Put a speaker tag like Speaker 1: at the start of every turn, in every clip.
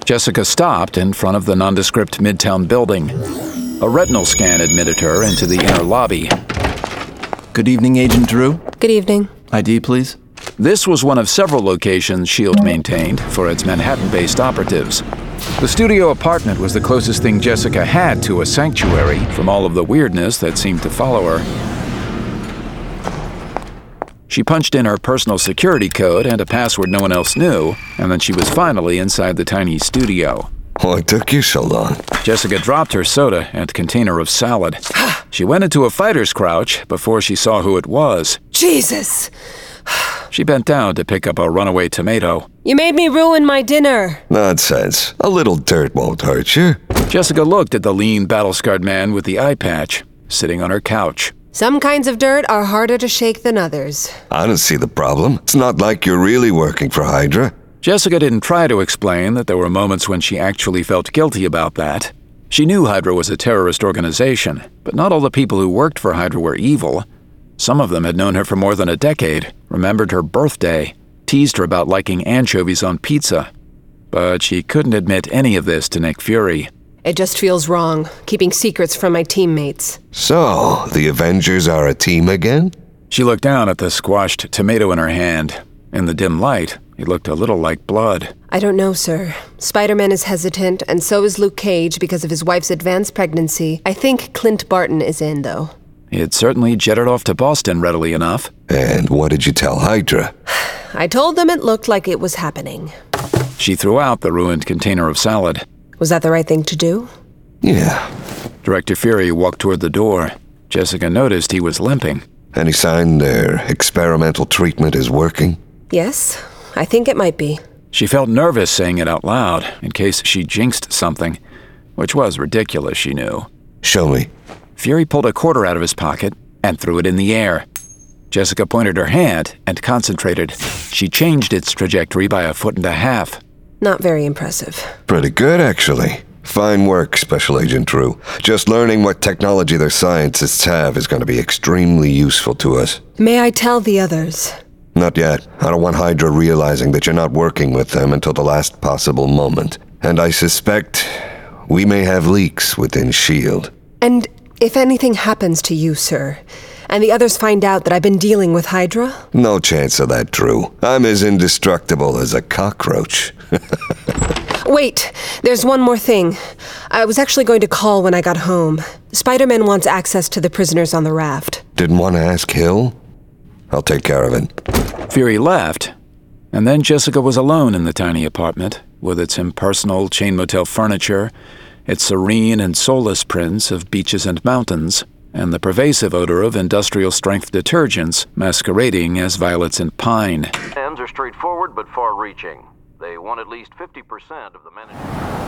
Speaker 1: Jessica stopped in front of the nondescript Midtown building. A retinal scan admitted her into the inner lobby.
Speaker 2: Good evening, Agent Drew.
Speaker 3: Good evening.
Speaker 2: ID, please.
Speaker 1: This was one of several locations S.H.I.E.L.D. maintained for its Manhattan-based operatives. The studio apartment was the closest thing Jessica had to a sanctuary from all of the weirdness that seemed to follow her. She punched in her personal security code and a password no one else knew, and then she was finally inside the tiny studio.
Speaker 4: What took you so long?
Speaker 1: Jessica dropped her soda and container of salad. She went into a fighter's crouch before she saw who it was.
Speaker 3: Jesus!
Speaker 1: She bent down to pick up a runaway tomato.
Speaker 3: You made me ruin my dinner.
Speaker 4: Nonsense. A little dirt won't hurt you.
Speaker 1: Jessica looked at the lean, battle-scarred man with the eye patch, sitting on her couch.
Speaker 3: Some kinds of dirt are harder to shake than others.
Speaker 4: I don't see the problem. It's not like you're really working for Hydra.
Speaker 1: Jessica didn't try to explain that there were moments when she actually felt guilty about that. She knew Hydra was a terrorist organization, but not all the people who worked for Hydra were evil. Some of them had known her for more than a decade, remembered her birthday, teased her about liking anchovies on pizza. But she couldn't admit any of this to Nick Fury.
Speaker 3: It just feels wrong, keeping secrets from my teammates.
Speaker 4: So, the Avengers are a team again?
Speaker 1: She looked down at the squashed tomato in her hand. In the dim light, it looked a little like blood.
Speaker 3: I don't know, sir. Spider-Man is hesitant, and so is Luke Cage because of his wife's advanced pregnancy. I think Clint Barton is in, though.
Speaker 1: He had certainly jetted off to Boston readily enough.
Speaker 4: And what did you tell Hydra?
Speaker 3: I told them it looked like it was happening.
Speaker 1: She threw out the ruined container of salad.
Speaker 3: Was that the right thing to do?
Speaker 4: Yeah.
Speaker 1: Director Fury walked toward the door. Jessica noticed he was limping.
Speaker 4: Any sign their experimental treatment is working?
Speaker 3: Yes, I think it might be.
Speaker 1: She felt nervous saying it out loud, in case she jinxed something, which was ridiculous, she knew.
Speaker 4: Show me.
Speaker 1: Fury pulled a quarter out of his pocket and threw it in the air. Jessica pointed her hand and concentrated. She changed its trajectory by 1.5 feet.
Speaker 3: Not very impressive.
Speaker 4: Pretty good, actually. Fine work, Special Agent Drew. Just learning what technology their scientists have is going to be extremely useful to us.
Speaker 3: May I tell the others?
Speaker 4: Not yet. I don't want Hydra realizing that you're not working with them until the last possible moment. And I suspect we may have leaks within S.H.I.E.L.D.
Speaker 3: And if anything happens to you, sir, and the others find out that I've been dealing with Hydra?
Speaker 4: No chance of that, Drew. I'm as indestructible as a cockroach.
Speaker 3: Wait, there's one more thing. I was actually going to call when I got home. Spider-Man wants access to the prisoners on the raft.
Speaker 4: Didn't want to ask Hill? I'll take care of it.
Speaker 1: Fury left, and then Jessica was alone in the tiny apartment, with its impersonal chain motel furniture, its serene and soulless prints of beaches and mountains, and the pervasive odor of industrial-strength detergents masquerading as violets and pine.
Speaker 5: Ends are straightforward but far-reaching. They want at least 50% of the management.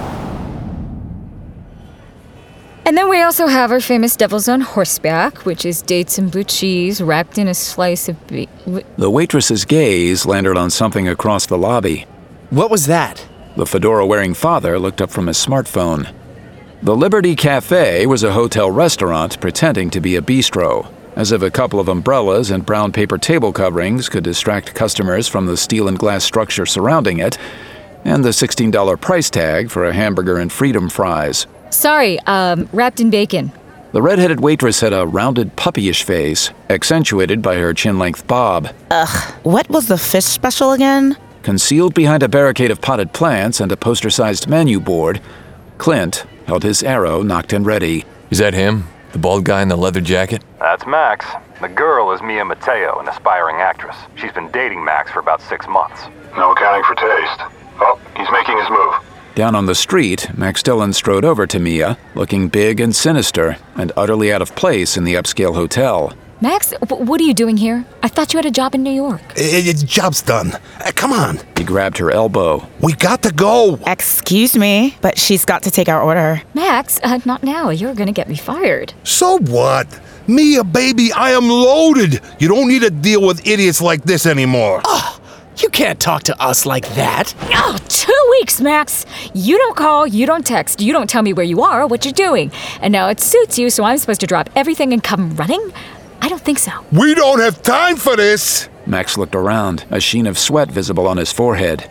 Speaker 6: And then we also have our famous Devils on Horseback, which is dates and blue cheese wrapped in a slice of beef.
Speaker 1: The waitress's gaze landed on something across the lobby.
Speaker 2: What was that?
Speaker 1: The fedora-wearing father looked up from his smartphone. The Liberty Cafe was a hotel restaurant pretending to be a bistro, as if a couple of umbrellas and brown paper table coverings could distract customers from the steel and glass structure surrounding it, and the $16 price tag for a hamburger and freedom fries.
Speaker 6: Sorry, wrapped in bacon.
Speaker 1: The red-headed waitress had a rounded puppyish face, accentuated by her chin-length bob.
Speaker 7: What was the fish special again?
Speaker 1: Concealed behind a barricade of potted plants and a poster-sized menu board, Clint held his arrow knocked and ready.
Speaker 8: Is that him? The bald guy in the leather jacket?
Speaker 5: That's Max. The girl is Mia Mateo, an aspiring actress. She's been dating Max for about 6 months.
Speaker 9: No accounting for taste. Oh, he's making his move.
Speaker 1: Down on the street, Max Dillon strode over to Mia, looking big and sinister and utterly out of place in the upscale hotel.
Speaker 6: Max, what are you doing here? I thought you had a job in New York.
Speaker 9: Job's done. Come on.
Speaker 1: He grabbed her elbow.
Speaker 9: We got to go.
Speaker 7: Excuse me, but she's got to take our order.
Speaker 6: Max, not now. You're gonna get me fired.
Speaker 9: So what? Mia, baby, I am loaded. You don't need to deal with idiots like this anymore.
Speaker 2: You can't talk to us like that.
Speaker 6: Oh, 2 weeks, Max. You don't call, you don't text, you don't tell me where you are or what you're doing. And now it suits you, so I'm supposed to drop everything and come running? I don't think so.
Speaker 9: We don't have time for this.
Speaker 1: Max looked around, a sheen of sweat visible on his forehead.
Speaker 9: Hi,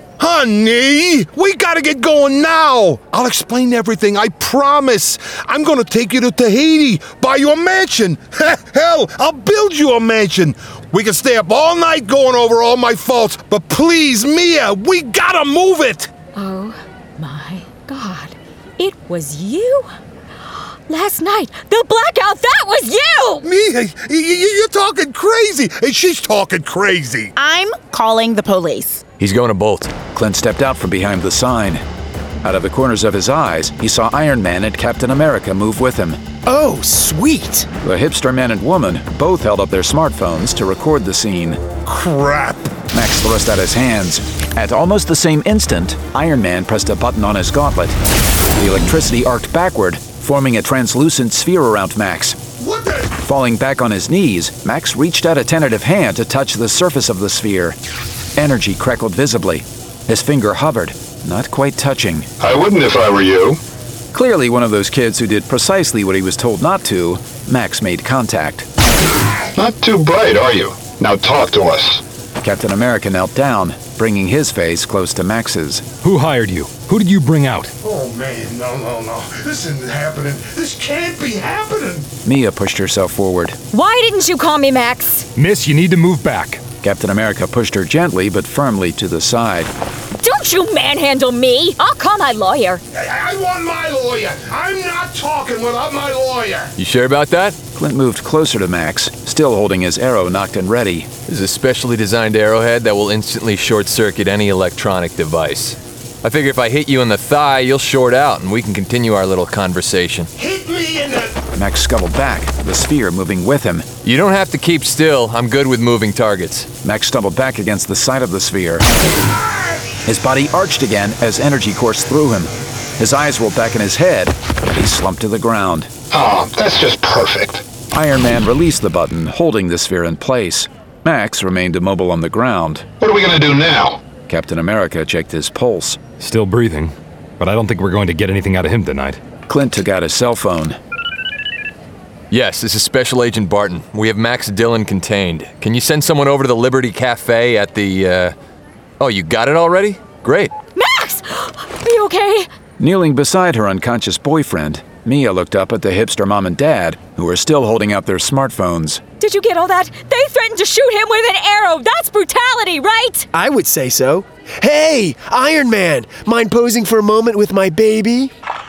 Speaker 9: Honey, we gotta get going now. I'll explain everything, I promise. I'm gonna take you to Tahiti, buy you a mansion. Hell, I'll build you a mansion. We can stay up all night going over all my faults, but please, Mia, we gotta move it.
Speaker 6: Oh my God. It was you? Last night, the blackout, that was you!
Speaker 9: Mia, you're talking crazy. Hey, she's talking crazy.
Speaker 7: I'm calling the police.
Speaker 8: He's going to Bolt.
Speaker 1: Clint stepped out from behind the sign. Out of the corners of his eyes, he saw Iron Man and Captain America move with him.
Speaker 2: Oh, sweet.
Speaker 1: The hipster man and woman both held up their smartphones to record the scene.
Speaker 9: Crap.
Speaker 1: Max thrust out his hands. At almost the same instant, Iron Man pressed a button on his gauntlet. The electricity arced backward, forming a translucent sphere around Max.
Speaker 9: What the?
Speaker 1: Falling back on his knees, Max reached out a tentative hand to touch the surface of the sphere. Energy crackled visibly. His finger hovered, not quite touching.
Speaker 10: I wouldn't if I were you.
Speaker 1: Clearly one of those kids who did precisely what he was told not to, Max made contact.
Speaker 10: Not too bright, are you? Now talk to us.
Speaker 1: Captain America knelt down, bringing his face close to Max's.
Speaker 11: Who hired you? Who did you bring out?
Speaker 9: Oh, man, no. This isn't happening. This can't be happening.
Speaker 1: Mia pushed herself forward.
Speaker 6: Why didn't you call me, Max?
Speaker 11: Miss, you need to move back.
Speaker 1: Captain America pushed her gently but firmly to the side.
Speaker 6: Don't you manhandle me! I'll call my lawyer.
Speaker 9: I want my lawyer. I'm not talking without my lawyer.
Speaker 8: You sure about that?
Speaker 1: Clint moved closer to Max, still holding his arrow knocked and ready.
Speaker 8: This is a specially designed arrowhead that will instantly short-circuit any electronic device. I figure if I hit you in the thigh, you'll short out and we can continue our little conversation.
Speaker 9: Hit me in the...
Speaker 1: Max scuttled back, the sphere moving with him.
Speaker 8: You don't have to keep still. I'm good with moving targets.
Speaker 1: Max stumbled back against the side of the sphere. His body arched again as energy coursed through him. His eyes rolled back in his head, and he slumped to the ground.
Speaker 10: Oh, that's just perfect.
Speaker 1: Iron Man released the button, holding the sphere in place. Max remained immobile on the ground.
Speaker 10: What are we gonna do now?
Speaker 1: Captain America checked his pulse.
Speaker 11: Still breathing, but I don't think we're going to get anything out of him tonight.
Speaker 1: Clint took out his cell phone.
Speaker 8: Yes, this is Special Agent Barton. We have Max Dillon contained. Can you send someone over to the Liberty Cafe at the, Oh, you got it already? Great.
Speaker 6: Max! Are you okay?
Speaker 1: Kneeling beside her unconscious boyfriend, Mia looked up at the hipster mom and dad, who were still holding out their smartphones.
Speaker 6: Did you get all that? They threatened to shoot him with an arrow! That's brutality, right?
Speaker 2: I would say so. Hey, Iron Man! Mind posing for a moment with my baby?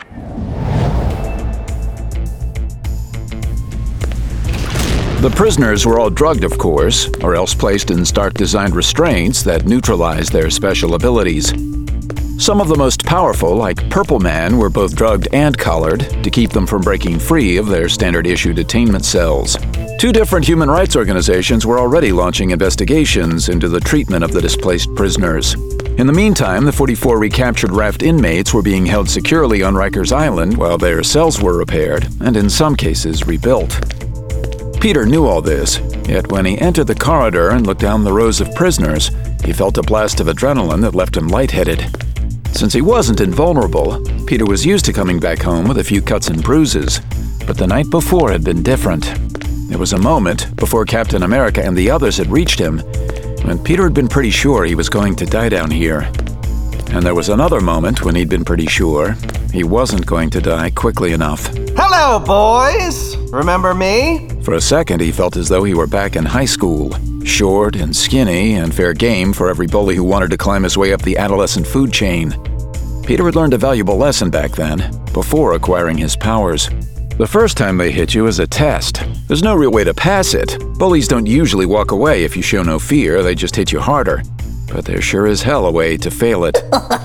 Speaker 1: The prisoners were all drugged, of course, or else placed in Stark-designed restraints that neutralized their special abilities. Some of the most powerful, like Purple Man, were both drugged and collared to keep them from breaking free of their standard-issue detainment cells. Two different human rights organizations were already launching investigations into the treatment of the displaced prisoners. In the meantime, the 44 recaptured raft inmates were being held securely on Rikers Island while their cells were repaired, and in some cases rebuilt. Peter knew all this, yet when he entered the corridor and looked down the rows of prisoners, he felt a blast of adrenaline that left him lightheaded. Since he wasn't invulnerable, Peter was used to coming back home with a few cuts and bruises, but the night before had been different. There was a moment, before Captain America and the others had reached him, when Peter had been pretty sure he was going to die down here. And there was another moment when he'd been pretty sure he wasn't going to die quickly enough.
Speaker 12: Hello, boys! Remember me?
Speaker 1: For a second, he felt as though he were back in high school, short and skinny and fair game for every bully who wanted to climb his way up the adolescent food chain. Peter had learned a valuable lesson back then, before acquiring his powers. The first time they hit you is a test. There's no real way to pass it. Bullies don't usually walk away if you show no fear, they just hit you harder. But there sure is hell a way to fail it.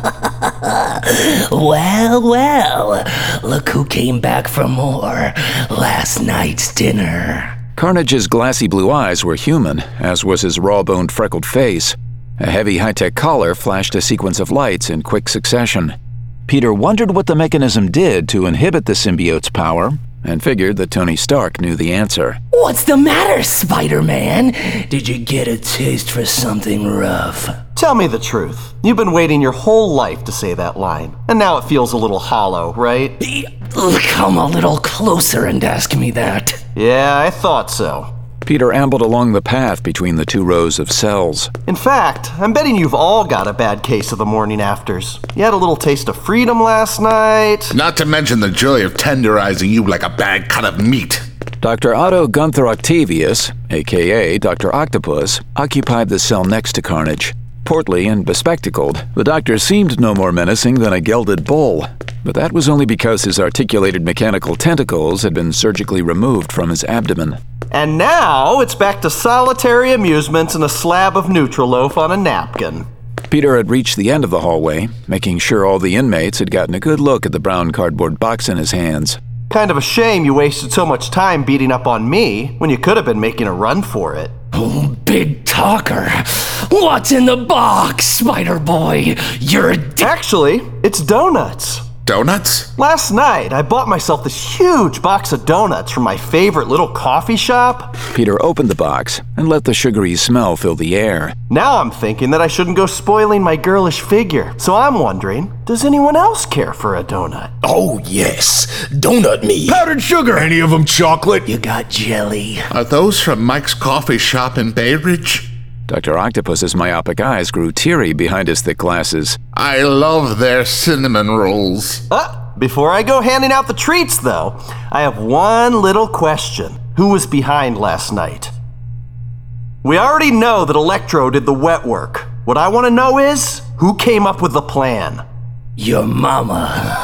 Speaker 13: Well, look who came back for more last night's dinner.
Speaker 1: Carnage's glassy blue eyes were human, as was his raw-boned, freckled face. A heavy high-tech collar flashed a sequence of lights in quick succession. Peter wondered what the mechanism did to inhibit the symbiote's power, and figured that Tony Stark knew the answer.
Speaker 13: What's the matter, Spider-Man? Did you get a taste for something rough?
Speaker 12: Tell me the truth. You've been waiting your whole life to say that line, and now it feels a little hollow, right?
Speaker 13: Come a little closer and ask me that.
Speaker 12: Yeah, I thought so.
Speaker 1: Peter ambled along the path between the 2 rows of cells.
Speaker 12: In fact, I'm betting you've all got a bad case of the morning afters. You had a little taste of freedom last night.
Speaker 14: Not to mention the joy of tenderizing you like a bad cut of meat.
Speaker 1: Dr. Otto Gunther Octavius, a.k.a. Dr. Octopus, occupied the cell next to Carnage. Portly and bespectacled, the doctor seemed no more menacing than a gelded bull. But that was only because his articulated mechanical tentacles had been surgically removed from his abdomen.
Speaker 12: And now it's back to solitary amusements and a slab of Nutriloaf on a napkin.
Speaker 1: Peter had reached the end of the hallway, making sure all the inmates had gotten a good look at the brown cardboard box in his hands.
Speaker 12: Kind of a shame you wasted so much time beating up on me when you could have been making a run for it.
Speaker 13: Oh, big talker. What's in the box, Spider Boy? You're
Speaker 12: Actually, it's donuts.
Speaker 14: Donuts?
Speaker 12: Last night, I bought myself this huge box of donuts from my favorite little coffee shop.
Speaker 1: Peter opened the box and let the sugary smell fill the air.
Speaker 12: Now I'm thinking that I shouldn't go spoiling my girlish figure. So I'm wondering, does anyone else care for a donut?
Speaker 13: Oh, yes. Donut me.
Speaker 9: Powdered sugar. Any of them chocolate?
Speaker 13: You got jelly.
Speaker 14: Are those from Mike's coffee shop in Bay Ridge?
Speaker 1: Dr. Octopus's myopic eyes grew teary behind his thick glasses.
Speaker 14: I love their cinnamon rolls.
Speaker 12: Before I go handing out the treats, though, I have one little question. Who was behind last night? We already know that Electro did the wet work. What I want to know is, who came up with the plan?
Speaker 13: Your mama.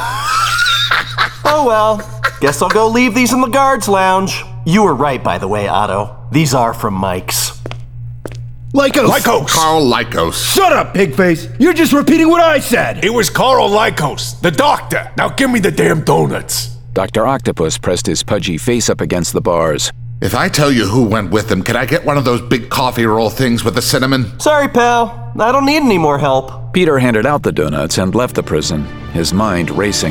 Speaker 12: Oh well, guess I'll go leave these in the guards lounge. You were right, by the way, Otto. These are from Mike's.
Speaker 9: Lycos!
Speaker 14: Carl Lycos.
Speaker 9: Shut up, pigface! You're just repeating what I said! It was Carl Lycos, the doctor! Now give me the damn donuts!
Speaker 1: Dr. Octopus pressed his pudgy face up against the bars.
Speaker 14: If I tell you who went with them, can I get one of those big coffee roll things with the cinnamon?
Speaker 12: Sorry, pal. I don't need any more help.
Speaker 1: Peter handed out the donuts and left the prison, his mind racing.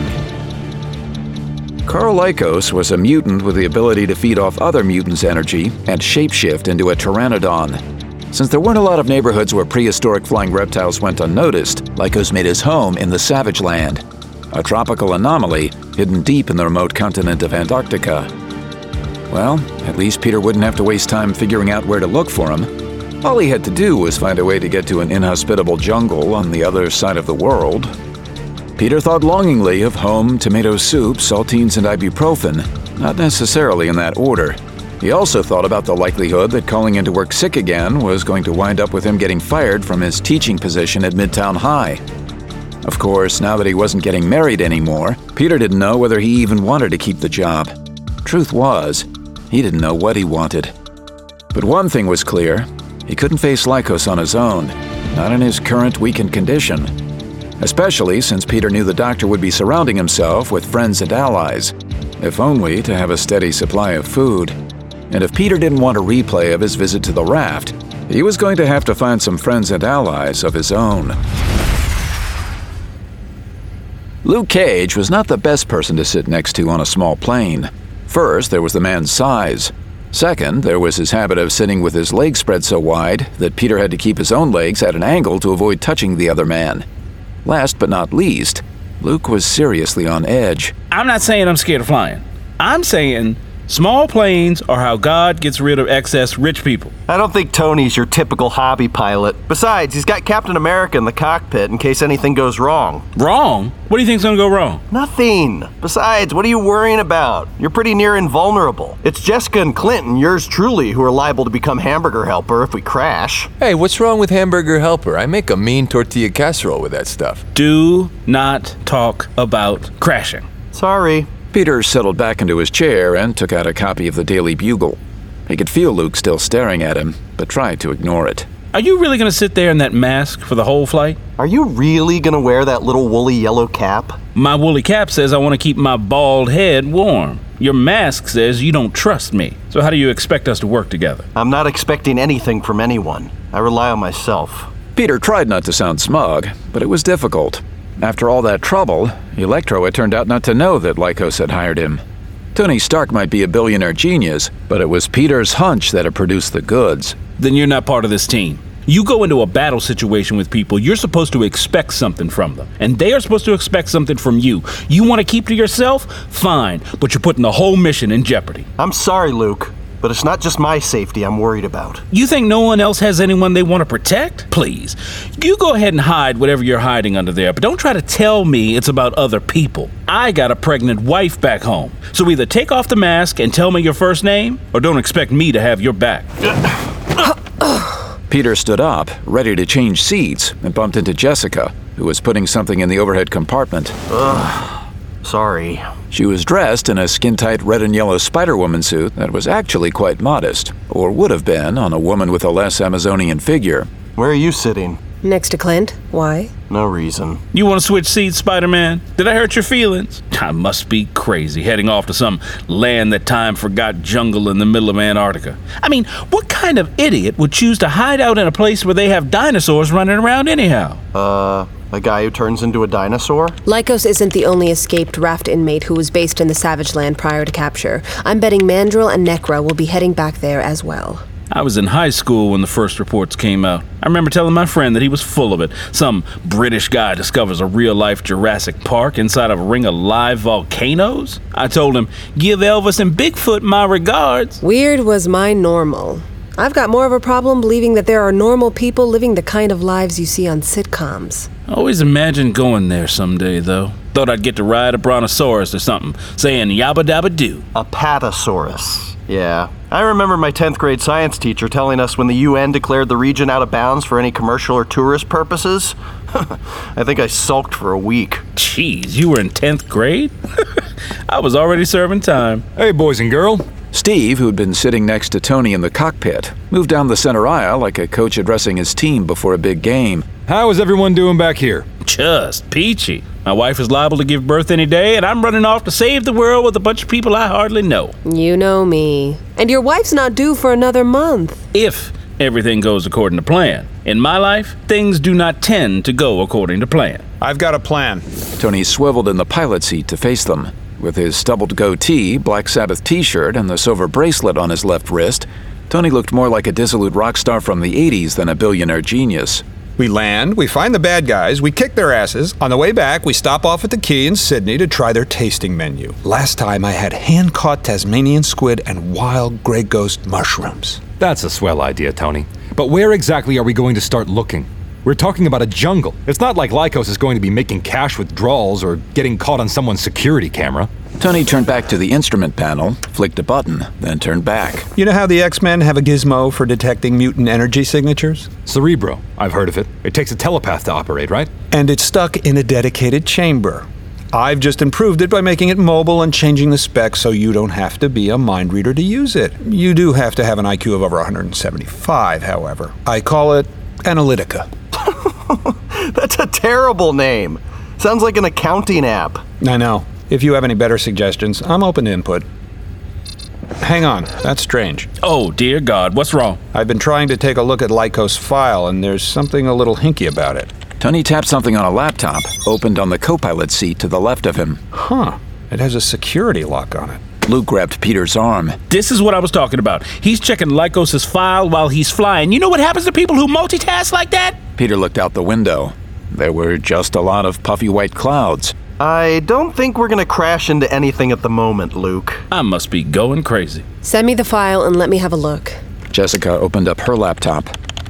Speaker 1: Carl Lycos was a mutant with the ability to feed off other mutants' energy and shapeshift into a pteranodon. Since there weren't a lot of neighborhoods where prehistoric flying reptiles went unnoticed, Lycos made his home in the Savage Land, a tropical anomaly hidden deep in the remote continent of Antarctica. Well, at least Peter wouldn't have to waste time figuring out where to look for him. All he had to do was find a way to get to an inhospitable jungle on the other side of the world. Peter thought longingly of home, tomato soup, saltines, and ibuprofen, not necessarily in that order. He also thought about the likelihood that calling in to work sick again was going to wind up with him getting fired from his teaching position at Midtown High. Of course, now that he wasn't getting married anymore, Peter didn't know whether he even wanted to keep the job. Truth was, he didn't know what he wanted. But one thing was clear, he couldn't face Lycos on his own, not in his current weakened condition. Especially since Peter knew the doctor would be surrounding himself with friends and allies, if only to have a steady supply of food. And if Peter didn't want a replay of his visit to the raft, he was going to have to find some friends and allies of his own. Luke Cage was not the best person to sit next to on a small plane. First, there was the man's size. Second, there was his habit of sitting with his legs spread so wide that Peter had to keep his own legs at an angle to avoid touching the other man. Last but not least, Luke was seriously on edge.
Speaker 15: I'm not saying I'm scared of flying. I'm saying small planes are how God gets rid of excess rich people.
Speaker 12: I don't think Tony's your typical hobby pilot. Besides, he's got Captain America in the cockpit in case anything goes wrong.
Speaker 15: Wrong? What do you think's gonna go wrong?
Speaker 12: Nothing. Besides, what are you worrying about? You're pretty near invulnerable. It's Jessica and Clinton, yours truly, who are liable to become hamburger helper if we crash.
Speaker 8: Hey, what's wrong with hamburger helper? I make a mean tortilla casserole with that stuff.
Speaker 15: Do not talk about crashing.
Speaker 12: Sorry.
Speaker 1: Peter settled back into his chair and took out a copy of the Daily Bugle. He could feel Luke still staring at him, but tried to ignore it.
Speaker 15: Are you really gonna sit there in that mask for the whole flight?
Speaker 12: Are you really gonna wear that little woolly yellow cap?
Speaker 15: My woolly cap says I want to keep my bald head warm. Your mask says you don't trust me. So how do you expect us to work together?
Speaker 12: I'm not expecting anything from anyone. I rely on myself.
Speaker 1: Peter tried not to sound smug, but it was difficult. After all that trouble, Electro had turned out not to know that Lycos had hired him. Tony Stark might be a billionaire genius, but it was Peter's hunch that had produced the goods.
Speaker 15: Then you're not part of this team. You go into a battle situation with people, you're supposed to expect something from them. And they are supposed to expect something from you. You want to keep to yourself? Fine, but you're putting the whole mission in jeopardy.
Speaker 12: I'm sorry, Luke. but it's not just my safety I'm worried about.
Speaker 15: You think no one else has anyone they want to protect? Please, you go ahead and hide whatever you're hiding under there, but don't try to tell me it's about other people. I got a pregnant wife back home, so either take off the mask and tell me your first name, or don't expect me to have your back.
Speaker 1: Peter stood up, ready to change seats, and bumped into Jessica, who was putting something in the overhead compartment.
Speaker 12: Sorry.
Speaker 1: She was dressed in a skin-tight red and yellow Spider-Woman suit that was actually quite modest, or would have been on a woman with a less Amazonian figure.
Speaker 12: Where are you sitting?
Speaker 3: Next to Clint. Why?
Speaker 12: No reason.
Speaker 15: You want to switch seats, Spider-Man? Did I hurt your feelings? I must be crazy, heading off to some land that time forgot jungle in the middle of Antarctica. I mean, what kind of idiot would choose to hide out in a place where they have dinosaurs running around anyhow?
Speaker 12: A guy who turns into a dinosaur?
Speaker 3: Lycos isn't the only escaped raft inmate who was based in the Savage Land prior to capture. I'm betting Mandrill and Necra will be heading back there as well.
Speaker 15: I was in high school when the first reports came out. I remember telling my friend that he was full of it. Some British guy discovers a real-life Jurassic Park inside of a ring of live volcanoes. I told him, give Elvis and Bigfoot my regards.
Speaker 3: Weird was my normal. I've got more of a problem believing that there are normal people living the kind of lives you see on sitcoms.
Speaker 15: I always imagined going there someday, though. Thought I'd get to ride a brontosaurus or something, saying yabba dabba doo.
Speaker 12: A patasaurus. Yeah. I remember my 10th grade science teacher telling us when the UN declared the region out of bounds for any commercial or tourist purposes. I think I sulked for a week.
Speaker 15: Jeez, you were in 10th grade? I was already serving time.
Speaker 11: Hey, boys and girl.
Speaker 1: Steve, who'd been sitting next to Tony in the cockpit, moved down the center aisle like a coach addressing his team before a big game.
Speaker 11: How is everyone doing back here?
Speaker 15: Just peachy. My wife is liable to give birth any day, and I'm running off to save the world with a bunch of people I hardly know.
Speaker 3: You know me. And your wife's not due for another month.
Speaker 15: If everything goes according to plan. In my life, things do not tend to go according to plan.
Speaker 16: I've got a plan.
Speaker 1: Tony swiveled in the pilot seat to face them. With his stubbled goatee, Black Sabbath t-shirt, and the silver bracelet on his left wrist, Tony looked more like a dissolute rock star from the 80s than a billionaire genius.
Speaker 16: We land, we find the bad guys, we kick their asses. On the way back, we stop off at the Key in Sydney to try their tasting menu. Last time I had hand-caught Tasmanian squid and wild Grey Ghost mushrooms.
Speaker 11: That's a swell idea, Tony. But where exactly are we going to start looking? We're talking about a jungle. It's not like Lycos is going to be making cash withdrawals or getting caught on someone's security camera.
Speaker 1: Tony turned back to the instrument panel, flicked a button, then turned back.
Speaker 16: You know how the X-Men have a gizmo for detecting mutant energy signatures?
Speaker 11: Cerebro. I've heard of it. It takes a telepath to operate, right?
Speaker 16: And it's stuck in a dedicated chamber. I've just improved it by making it mobile and changing the specs so you don't have to be a mind reader to use it. You do have to have an IQ of over 175, however. I call it Analytica.
Speaker 12: That's a terrible name. Sounds like an accounting app.
Speaker 16: I know. If you have any better suggestions, I'm open to input. Hang on, that's strange.
Speaker 15: Oh, dear God, what's wrong?
Speaker 16: I've been trying to take a look at Lycos' file, and there's something a little hinky about it.
Speaker 1: Tony tapped something on a laptop, opened on the co-pilot seat to the left of him.
Speaker 16: Huh. It has a security lock on it.
Speaker 1: Luke grabbed Peter's arm.
Speaker 15: This is what I was talking about. He's checking Lycos' file while he's flying. You know what happens to people who multitask like that?
Speaker 1: Peter looked out the window. There were just a lot of puffy white clouds.
Speaker 12: I don't think we're gonna crash into anything at the moment, Luke.
Speaker 15: I must be going crazy.
Speaker 3: Send me the file and let me have a look.
Speaker 1: Jessica opened up her laptop.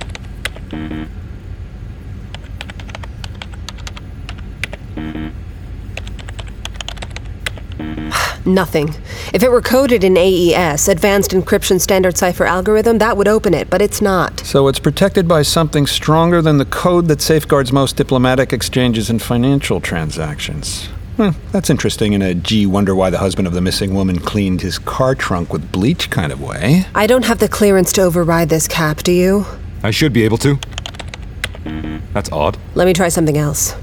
Speaker 3: Nothing. If it were coded in AES, Advanced Encryption Standard Cipher Algorithm, that would open it, but it's not.
Speaker 16: So it's protected by something stronger than the code that safeguards most diplomatic exchanges and financial transactions. That's interesting in a gee, wonder why the husband of the missing woman cleaned his car trunk with bleach kind of way.
Speaker 3: I don't have the clearance to override this, Cap, do you?
Speaker 11: I should be able to. That's odd.
Speaker 3: Let me try something else.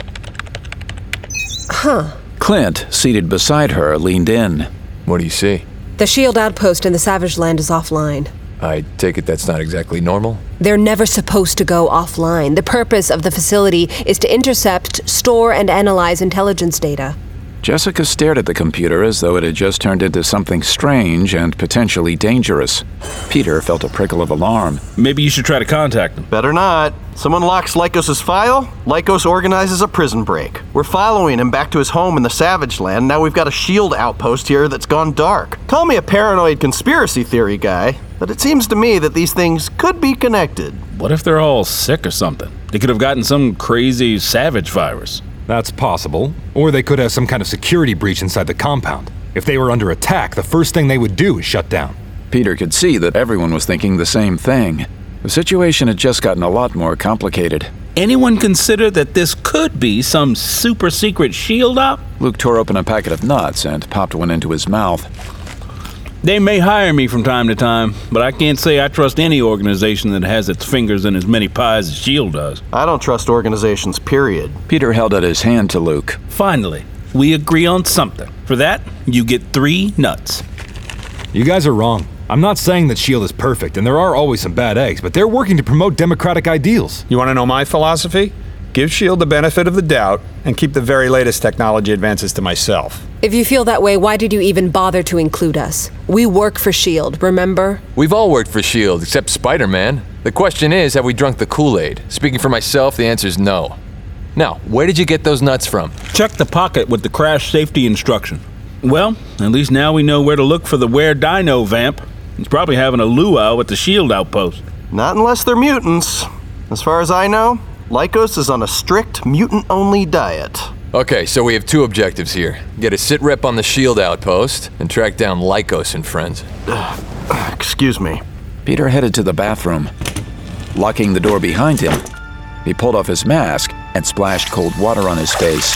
Speaker 3: Huh.
Speaker 1: Clint, seated beside her, leaned in.
Speaker 8: What do you see?
Speaker 3: The shield outpost in the Savage Land is offline.
Speaker 8: I take it that's not exactly normal?
Speaker 3: They're never supposed to go offline. The purpose of the facility is to intercept, store, and analyze intelligence data.
Speaker 1: Jessica stared at the computer as though it had just turned into something strange and potentially dangerous. Peter felt a prickle of alarm.
Speaker 15: Maybe you should try to contact them.
Speaker 12: Better not. Someone locks Lycos' file, Lycos organizes a prison break. We're following him back to his home in the Savage Land. Now we've got a SHIELD outpost here that's gone dark. Call me a paranoid conspiracy theory guy, but it seems to me that these things could be connected.
Speaker 15: What if they're all sick or something? They could have gotten some crazy savage virus.
Speaker 11: That's possible. Or they could have some kind of security breach inside the compound. If they were under attack, the first thing they would do is shut down.
Speaker 1: Peter could see that everyone was thinking the same thing. The situation had just gotten a lot more complicated.
Speaker 15: Anyone consider that this could be some super secret SHIELD op?
Speaker 1: Luke tore open a packet of nuts and popped one into his mouth.
Speaker 15: They may hire me from time to time, but I can't say I trust any organization that has its fingers in as many pies as SHIELD does.
Speaker 12: I don't trust organizations, period.
Speaker 1: Peter held out his hand to Luke.
Speaker 15: Finally, we agree on something. For that, you get 3 nuts.
Speaker 11: You guys are wrong. I'm not saying that SHIELD is perfect, and there are always some bad eggs, but they're working to promote democratic ideals.
Speaker 16: You want to know my philosophy? Give SHIELD the benefit of the doubt and keep the very latest technology advances to myself.
Speaker 3: If you feel that way, why did you even bother to include us? We work for SHIELD, remember?
Speaker 8: We've all worked for SHIELD, except Spider-Man. The question is, have we drunk the Kool-Aid? Speaking for myself, the answer is no. Now, where did you get those nuts from?
Speaker 15: Check the pocket with the crash safety instruction. Well, at least now we know where to look for the Were Dino vamp. He's probably having a luau at the SHIELD outpost.
Speaker 12: Not unless they're mutants. As far as I know, Lycos is on a strict mutant-only diet.
Speaker 8: Okay, so we have 2 objectives here. Get a sit rep on the SHIELD outpost and track down Lycos and friends.
Speaker 12: Excuse me.
Speaker 1: Peter headed to the bathroom. Locking the door behind him, he pulled off his mask and splashed cold water on his face.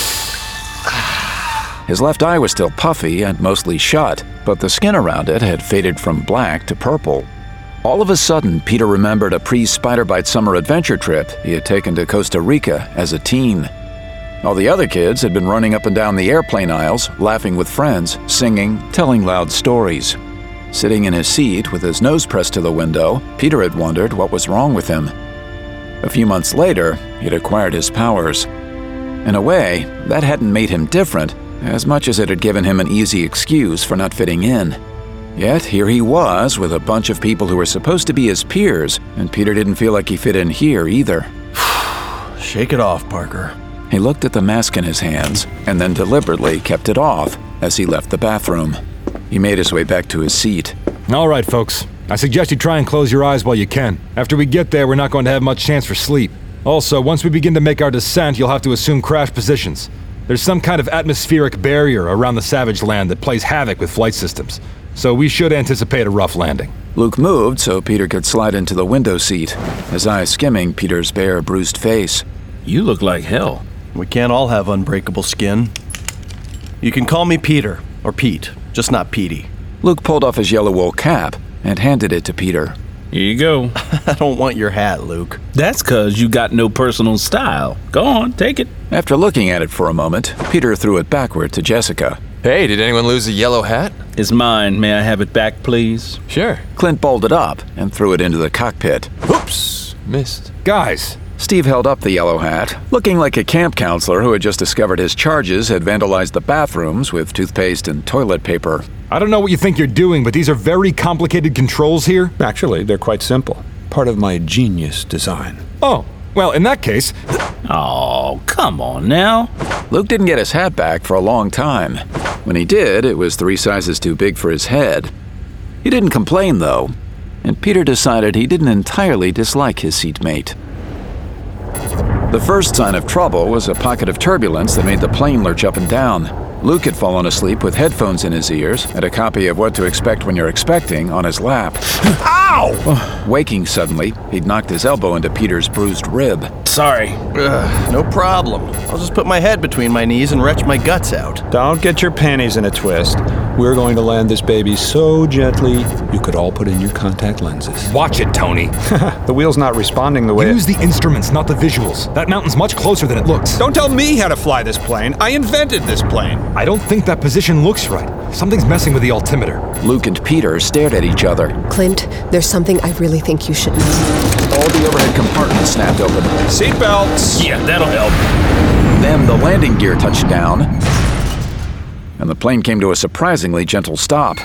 Speaker 1: His left eye was still puffy and mostly shut, but the skin around it had faded from black to purple. All of a sudden, Peter remembered a pre-Spider-Bite summer adventure trip he had taken to Costa Rica as a teen. All the other kids had been running up and down the airplane aisles, laughing with friends, singing, telling loud stories. Sitting in his seat with his nose pressed to the window, Peter had wondered what was wrong with him. A few months later, he'd acquired his powers. In a way, that hadn't made him different, as much as it had given him an easy excuse for not fitting in. Yet here he was with a bunch of people who were supposed to be his peers, and Peter didn't feel like he fit in here either.
Speaker 2: Shake it off, Parker.
Speaker 1: He looked at the mask in his hands, and then deliberately kept it off as he left the bathroom. He made his way back to his seat.
Speaker 11: All right, folks. I suggest you try and close your eyes while you can. After we get there, we're not going to have much chance for sleep. Also, once we begin to make our descent, you'll have to assume crash positions. There's some kind of atmospheric barrier around the Savage Land that plays havoc with flight systems, so we should anticipate a rough landing.
Speaker 1: Luke moved so Peter could slide into the window seat, his eyes skimming Peter's bare, bruised face.
Speaker 15: You look like hell.
Speaker 2: We can't all have unbreakable skin. You can call me Peter, or Pete, just not Petey.
Speaker 1: Luke pulled off his yellow wool cap and handed it to Peter.
Speaker 15: Here you go.
Speaker 2: I don't want your hat, Luke.
Speaker 15: That's 'cause you got no personal style. Go on, take it.
Speaker 1: After looking at it for a moment, Peter threw it backward to Jessica.
Speaker 8: Hey, did anyone lose a yellow hat?
Speaker 15: It's mine. May I have it back, please?
Speaker 8: Sure.
Speaker 1: Clint balled it up and threw it into the cockpit.
Speaker 8: Oops, missed.
Speaker 11: Guys!
Speaker 1: Steve held up the yellow hat, looking like a camp counselor who had just discovered his charges had vandalized the bathrooms with toothpaste and toilet paper.
Speaker 11: I don't know what you think you're doing, but these are very complicated controls here.
Speaker 16: Actually, they're quite simple. Part of my genius design.
Speaker 11: Oh, well, in that case...
Speaker 15: Oh, come on now.
Speaker 1: Luke didn't get his hat back for a long time. When he did, it was 3 sizes too big for his head. He didn't complain, though, and Peter decided he didn't entirely dislike his seatmate. The first sign of trouble was a pocket of turbulence that made the plane lurch up and down. Luke had fallen asleep with headphones in his ears and a copy of What to Expect When You're Expecting on his lap.
Speaker 2: Ow!
Speaker 1: Waking suddenly, he'd knocked his elbow into Peter's bruised rib.
Speaker 15: Sorry.
Speaker 2: No problem. I'll just put my head between my knees and retch my guts out.
Speaker 16: Don't get your panties in a twist. We're going to land this baby so gently, you could all put in your contact lenses.
Speaker 11: Watch it, Tony.
Speaker 16: The wheel's not responding the way...
Speaker 11: Use the instruments, not the visuals. That mountain's much closer than it looks.
Speaker 16: Don't tell me how to fly this plane. I invented this plane.
Speaker 11: I don't think that position looks right. Something's messing with the altimeter.
Speaker 1: Luke and Peter stared at each other.
Speaker 3: Clint, there's something I really think you should know.
Speaker 1: All the overhead compartments snapped open.
Speaker 16: Seatbelts!
Speaker 15: Yeah, that'll help.
Speaker 1: Then the landing gear touched down, and the plane came to a surprisingly gentle stop.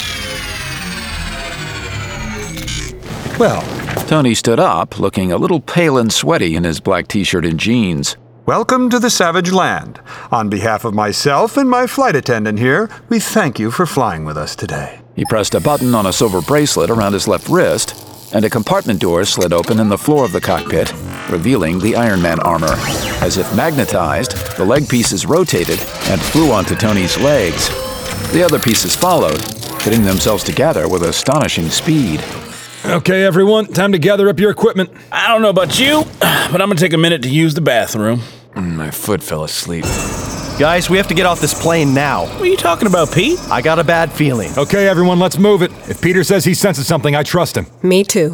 Speaker 16: Well,
Speaker 1: Tony stood up, looking a little pale and sweaty in his black t-shirt and jeans.
Speaker 16: welcome to the Savage Land. On behalf of myself and my flight attendant here, we thank you for flying with us today.
Speaker 1: He pressed a button on a silver bracelet around his left wrist, and a compartment door slid open in the floor of the cockpit, revealing the Iron Man armor. As if magnetized, the leg pieces rotated and flew onto Tony's legs. The other pieces followed, fitting themselves together with astonishing speed.
Speaker 11: Okay, everyone, time to gather up your equipment.
Speaker 15: I don't know about you, but I'm gonna take a minute to use the bathroom.
Speaker 8: My foot fell asleep.
Speaker 12: Guys, we have to get off this plane now.
Speaker 15: What are you talking about, Pete?
Speaker 12: I got a bad feeling.
Speaker 11: Okay, everyone, let's move it. If Peter says he senses something, I trust him.
Speaker 3: Me too.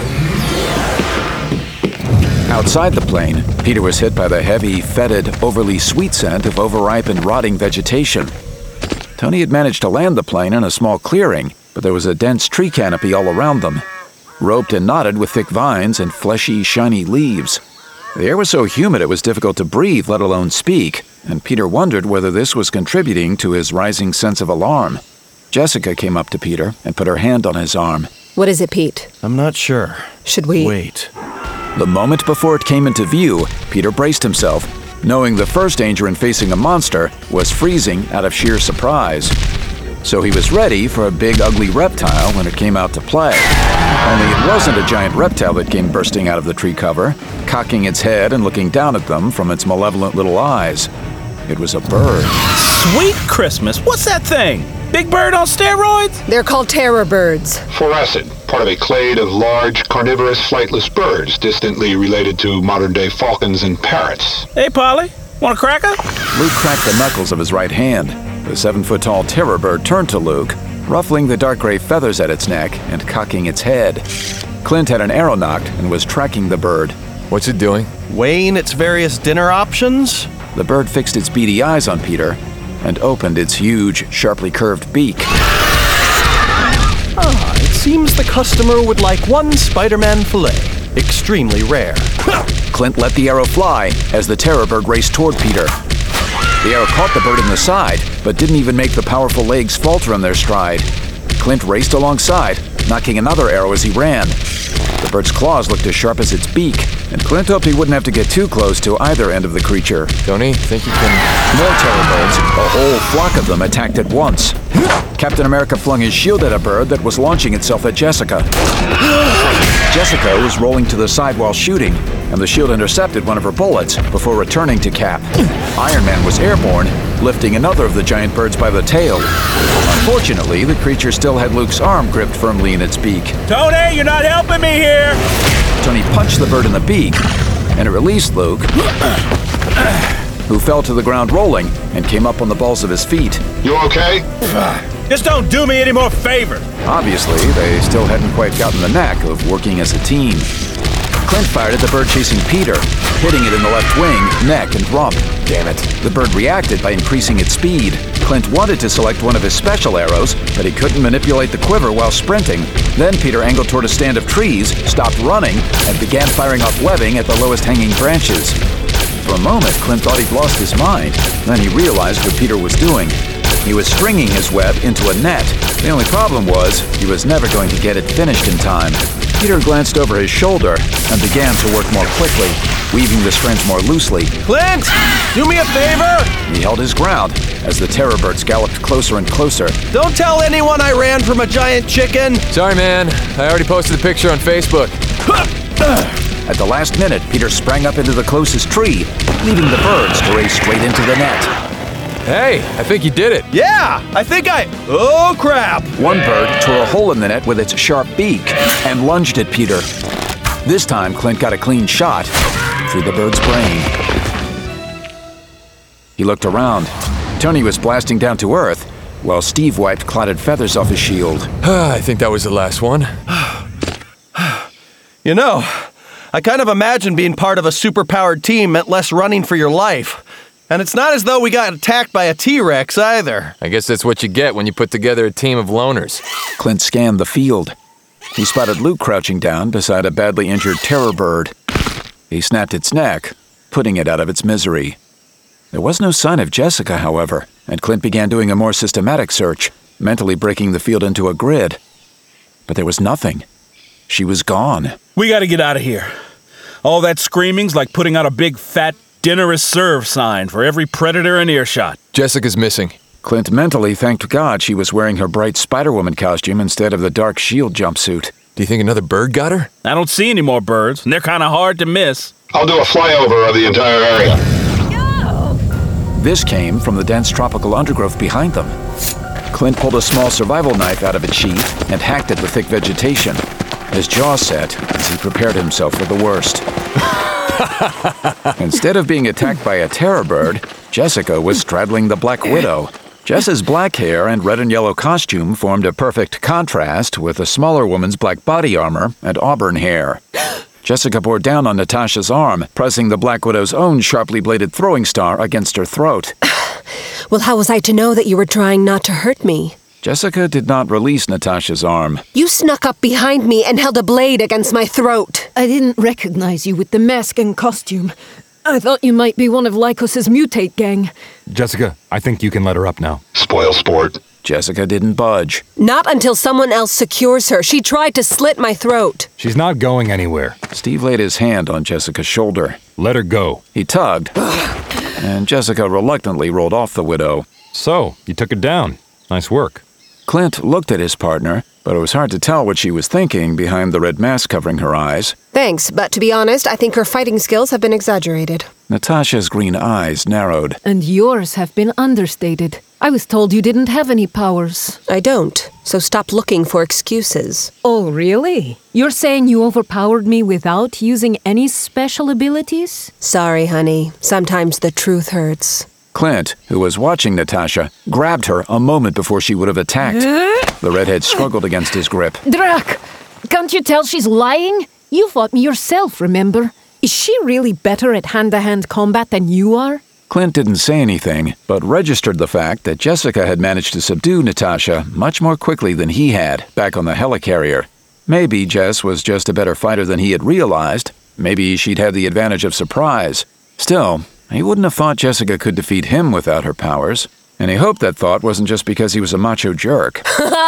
Speaker 1: Outside the plane, Peter was hit by the heavy, fetid, overly sweet scent of overripe and rotting vegetation. Tony had managed to land the plane in a small clearing, but there was a dense tree canopy all around them, roped and knotted with thick vines and fleshy, shiny leaves. The air was so humid it was difficult to breathe, let alone speak, and Peter wondered whether this was contributing to his rising sense of alarm. Jessica came up to Peter and put her hand on his arm.
Speaker 3: What is it, Pete?
Speaker 12: I'm not sure.
Speaker 3: Should we...
Speaker 12: Wait.
Speaker 1: The moment before it came into view, Peter braced himself, knowing the first danger in facing a monster was freezing out of sheer surprise. So he was ready for a big, ugly reptile when it came out to play. Only it wasn't a giant reptile that came bursting out of the tree cover, cocking its head and looking down at them from its malevolent little eyes. It was a bird.
Speaker 15: Sweet Christmas, what's that thing? Big bird on steroids?
Speaker 3: They're called terror birds.
Speaker 10: Phoresid, part of a clade of large, carnivorous, flightless birds, distantly related to modern-day falcons and parrots.
Speaker 15: Hey, Polly, want a cracker?
Speaker 1: Luke cracked the knuckles of his right hand. The 7-foot-tall terror bird turned to Luke, ruffling the dark gray feathers at its neck and cocking its head. Clint had an arrow knocked and was tracking the bird.
Speaker 8: What's it doing?
Speaker 12: Weighing its various dinner options?
Speaker 1: The bird fixed its beady eyes on Peter and opened its huge, sharply curved beak.
Speaker 12: It seems the customer would like one Spider-Man fillet. Extremely rare.
Speaker 1: Clint let the arrow fly as the terror bird raced toward Peter. The arrow caught the bird in the side, but didn't even make the powerful legs falter in their stride. Clint raced alongside, knocking another arrow as he ran. The bird's claws looked as sharp as its beak, and Clint hoped he wouldn't have to get too close to either end of the creature.
Speaker 8: Tony, think you can...
Speaker 1: More terror birds, a whole flock of them, attacked at once. Captain America flung his shield at a bird that was launching itself at Jessica. Jessica was rolling to the side while shooting, and the shield intercepted one of her bullets before returning to Cap. Iron Man was airborne, lifting another of the giant birds by the tail. Unfortunately, the creature still had Luke's arm gripped firmly in its beak.
Speaker 15: Tony, you're not helping me here!
Speaker 1: Tony punched the bird in the beak, and it released Luke, who fell to the ground rolling and came up on the balls of his feet.
Speaker 10: You okay?
Speaker 15: Just don't do me any more favors!
Speaker 1: Obviously, they still hadn't quite gotten the knack of working as a team. Clint fired at the bird chasing Peter, hitting it in the left wing, neck, and rump. Damn it. The bird reacted by increasing its speed. Clint wanted to select one of his special arrows, but he couldn't manipulate the quiver while sprinting. Then Peter angled toward a stand of trees, stopped running, and began firing off webbing at the lowest hanging branches. For a moment, Clint thought he'd lost his mind. Then he realized what Peter was doing. He was stringing his web into a net. The only problem was, he was never going to get it finished in time. Peter glanced over his shoulder and began to work more quickly, weaving the strands more loosely.
Speaker 12: Clint! Do me a favor!
Speaker 1: He held his ground as the terror birds galloped closer and closer.
Speaker 12: Don't tell anyone I ran from a giant chicken!
Speaker 8: Sorry, man. I already posted the picture on Facebook.
Speaker 1: At the last minute, Peter sprang up into the closest tree, leaving the birds to race straight into the net.
Speaker 8: Hey, I think you did it.
Speaker 12: Yeah, I think Oh, crap!
Speaker 1: One bird tore a hole in the net with its sharp beak and lunged at Peter. This time, Clint got a clean shot through the bird's brain. He looked around. Tony was blasting down to earth, while Steve wiped clotted feathers off his shield.
Speaker 8: I think that was the last one.
Speaker 12: You know, I kind of imagined being part of a superpowered team meant less running for your life. And it's not as though we got attacked by a T-Rex either.
Speaker 8: I guess that's what you get when you put together a team of loners.
Speaker 1: Clint scanned the field. He spotted Luke crouching down beside a badly injured terror bird. He snapped its neck, putting it out of its misery. There was no sign of Jessica, however, and Clint began doing a more systematic search, mentally breaking the field into a grid. But there was nothing. She was gone.
Speaker 15: We gotta get out of here. All that screaming's like putting out a big fat dinner is served sign for every predator in earshot.
Speaker 8: Jessica's missing.
Speaker 1: Clint mentally thanked God she was wearing her bright Spider-Woman costume instead of the dark S.H.I.E.L.D. jumpsuit.
Speaker 8: Do you think another bird got her?
Speaker 15: I don't see any more birds, and they're kinda hard to miss.
Speaker 10: I'll do a flyover of the entire area.
Speaker 1: This came from the dense tropical undergrowth behind them. Clint pulled a small survival knife out of its sheath and hacked at the thick vegetation. His jaw set as he prepared himself for the worst. Instead of being attacked by a terror bird, Jessica was straddling the Black Widow. Jess's black hair and red and yellow costume formed a perfect contrast with the smaller woman's black body armor and auburn hair. Jessica bore down on Natasha's arm, pressing the Black Widow's own sharply bladed throwing star against her throat.
Speaker 3: Well, how was I to know that you were trying not to hurt me?
Speaker 1: Jessica did not release Natasha's arm.
Speaker 3: You snuck up behind me and held a blade against my throat.
Speaker 17: I didn't recognize you with the mask and costume. I thought you might be one of Lycos' mutate gang.
Speaker 11: Jessica, I think you can let her up now.
Speaker 10: Spoil sport.
Speaker 1: Jessica didn't budge.
Speaker 3: Not until someone else secures her. She tried to slit my throat.
Speaker 11: She's not going anywhere.
Speaker 1: Steve laid his hand on Jessica's shoulder.
Speaker 11: Let her go.
Speaker 1: He tugged, and Jessica reluctantly rolled off the widow.
Speaker 11: So, you took her down. Nice work.
Speaker 1: Clint looked at his partner, but it was hard to tell what she was thinking behind the red mask covering her eyes.
Speaker 3: Thanks, but to be honest, I think her fighting skills have been exaggerated.
Speaker 1: Natasha's green eyes narrowed.
Speaker 17: And yours have been understated. I was told you didn't have any powers.
Speaker 3: I don't, so stop looking for excuses.
Speaker 17: Oh, really? You're saying you overpowered me without using any special abilities?
Speaker 3: Sorry, honey. Sometimes the truth hurts.
Speaker 1: Clint, who was watching Natasha, grabbed her a moment before she would have attacked. The redhead struggled against his grip.
Speaker 17: Drac, can't you tell she's lying? You fought me yourself, remember? Is she really better at hand-to-hand combat than you are?
Speaker 1: Clint didn't say anything, but registered the fact that Jessica had managed to subdue Natasha much more quickly than he had back on the helicarrier. Maybe Jess was just a better fighter than he had realized. Maybe she'd had the advantage of surprise. Still, he wouldn't have thought Jessica could defeat him without her powers. And he hoped that thought wasn't just because he was a macho jerk.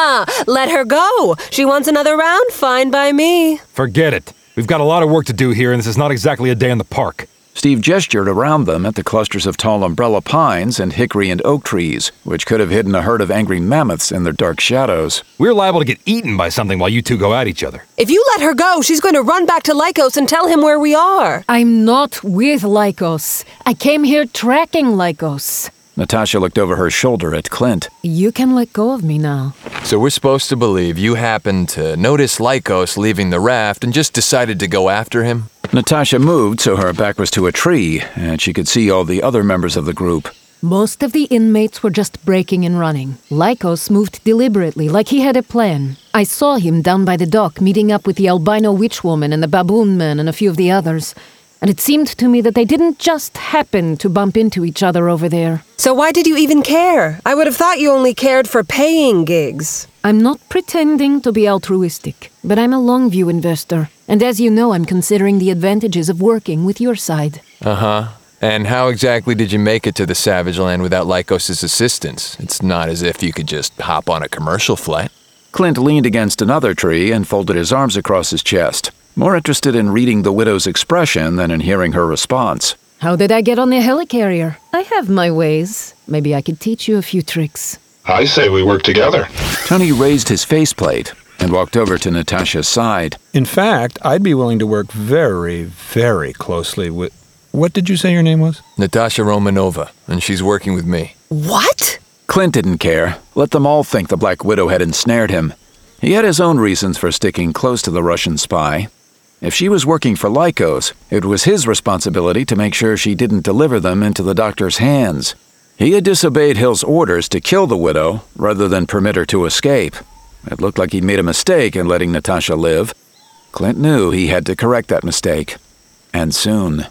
Speaker 3: Let her go. She wants another round? Fine by me.
Speaker 11: Forget it. We've got a lot of work to do here, and this is not exactly a day in the park.
Speaker 1: Steve gestured around them at the clusters of tall umbrella pines and hickory and oak trees, which could have hidden a herd of angry mammoths in their dark shadows.
Speaker 11: We're liable to get eaten by something while you two go at each other.
Speaker 3: If you let her go, she's going to run back to Lycos and tell him where we are.
Speaker 17: I'm not with Lycos. I came here tracking Lycos.
Speaker 1: Natasha looked over her shoulder at Clint.
Speaker 17: You can let go of me now.
Speaker 8: So we're supposed to believe you happened to notice Lycos leaving the raft and just decided to go after him?
Speaker 1: Natasha moved so her back was to a tree, and she could see all the other members of the group.
Speaker 17: Most of the inmates were just breaking and running. Lycos moved deliberately, like he had a plan. I saw him down by the dock, meeting up with the albino witch woman and the baboon man and a few of the others. And it seemed to me that they didn't just happen to bump into each other over there.
Speaker 3: So why did you even care? I would have thought you only cared for paying gigs.
Speaker 17: I'm not pretending to be altruistic, but I'm a long-view investor. And as you know, I'm considering the advantages of working with your side.
Speaker 8: Uh-huh. And how exactly did you make it to the Savage Land without Lycos' assistance? It's not as if you could just hop on a commercial flight.
Speaker 1: Clint leaned against another tree and folded his arms across his chest, more interested in reading the widow's expression than in hearing her response.
Speaker 17: How did I get on the helicarrier? I have my ways. Maybe I could teach you a few tricks.
Speaker 10: I say we work together.
Speaker 1: Tony raised his faceplate and walked over to Natasha's side.
Speaker 16: In fact, I'd be willing to work very, very closely with... What did you say your name was?
Speaker 8: Natasha Romanova, and she's working with me.
Speaker 3: What?
Speaker 1: Clint didn't care. Let them all think the Black Widow had ensnared him. He had his own reasons for sticking close to the Russian spy. If she was working for Lycos, it was his responsibility to make sure she didn't deliver them into the doctor's hands. He had disobeyed Hill's orders to kill the widow rather than permit her to escape. It looked like he'd made a mistake in letting Natasha live. Clint knew he had to correct that mistake. And soon.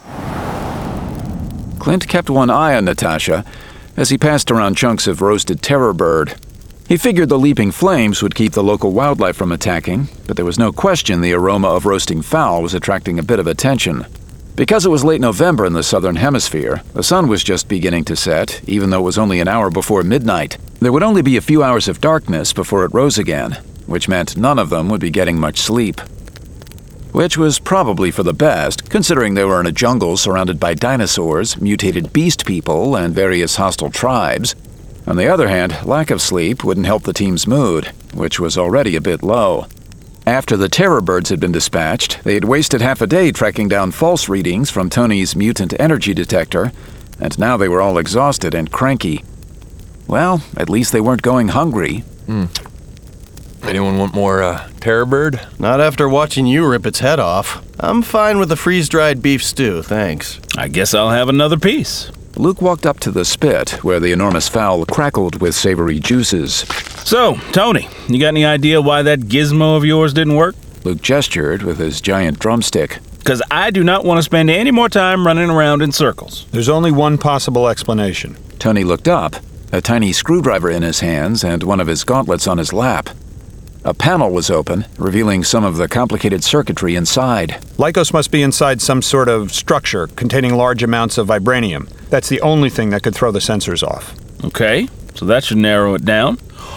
Speaker 1: Clint kept one eye on Natasha as he passed around chunks of roasted terror bird. He figured the leaping flames would keep the local wildlife from attacking, but there was no question the aroma of roasting fowl was attracting a bit of attention. Because it was late November in the southern hemisphere, the sun was just beginning to set, even though it was only an hour before midnight. There would only be a few hours of darkness before it rose again, which meant none of them would be getting much sleep. Which was probably for the best, considering they were in a jungle surrounded by dinosaurs, mutated beast people, and various hostile tribes. On the other hand, lack of sleep wouldn't help the team's mood, which was already a bit low. After the terror birds had been dispatched, they had wasted half a day tracking down false readings from Tony's mutant energy detector, and now they were all exhausted and cranky. Well, at least they weren't going hungry.
Speaker 8: Anyone want more terror bird?
Speaker 12: Not after watching you rip its head off. I'm fine with the freeze-dried beef stew, thanks.
Speaker 15: I guess I'll have another piece.
Speaker 1: Luke walked up to the spit, where the enormous fowl crackled with savory juices.
Speaker 15: So, Tony, you got any idea why that gizmo of yours didn't work?
Speaker 1: Luke gestured with his giant drumstick.
Speaker 15: Because I do not want to spend any more time running around in circles.
Speaker 16: There's only one possible explanation.
Speaker 1: Tony looked up, a tiny screwdriver in his hands and one of his gauntlets on his lap. A panel was open, revealing some of the complicated circuitry inside.
Speaker 16: Lycos must be inside some sort of structure containing large amounts of vibranium. That's the only thing that could throw the sensors off.
Speaker 15: Okay, so that should narrow it down.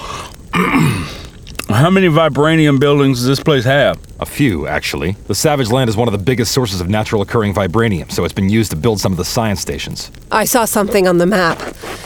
Speaker 15: How many vibranium buildings does this place have?
Speaker 11: A few, actually. The Savage Land is one of the biggest sources of natural occurring vibranium, so it's been used to build some of the science stations.
Speaker 3: I saw something on the map.